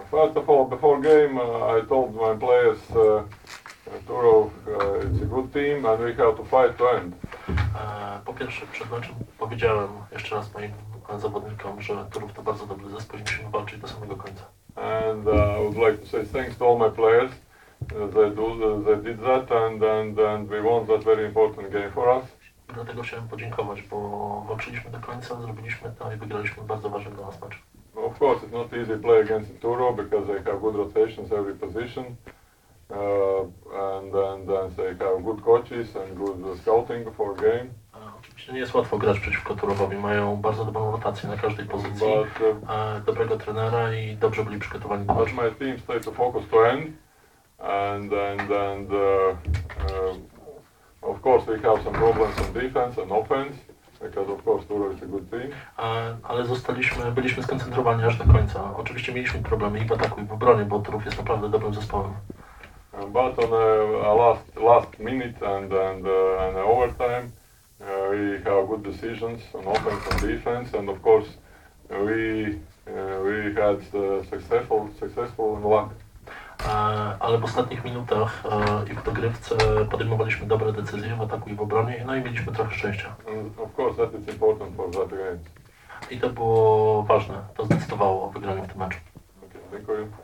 First of all, before game, I told my players, Turów it's a good team and we have to fight to end. Po pierwsze, przed meczem powiedziałem jeszcze raz moim zawodnikom, że Turów to bardzo dobry zespół i musimy walczyć do samego końca. And I would like to say thanks to all my players. They did that and we won that very important game for us. I dlatego chciałem podziękować, bo walczyliśmy do końca, zrobiliśmy to i wygraliśmy bardzo ważny dla nas mecz. Of course, it's not easy to play against Turów because they have good rotations every position. And they have good coaches and good scouting for game. Oczywiście nie jest łatwo grać przeciwko Turowowi, mają bardzo dobrą rotację na każdej pozycji, dobrego trenera i dobrze byli przygotowani do But meczu. my team stay to focus to end, of course we have some problems on defense and offense, because of course Turów is a good team. Ale byliśmy skoncentrowani aż do końca. Oczywiście mieliśmy problemy i w ataku, i w obronie, bo Turów jest naprawdę dobrym zespołem. But on a last minute and overtime, we have good decisions on offense and defense, and of course we had successful luck. Ale w ostatnich minutach i w dogrywce podejmowaliśmy dobre decyzje w ataku i w obronie, no i mieliśmy trochę szczęścia. And of course that is important for that game. I to było ważne, to zdecydowało o wygraniu w tym meczu. Okay, dziękuję.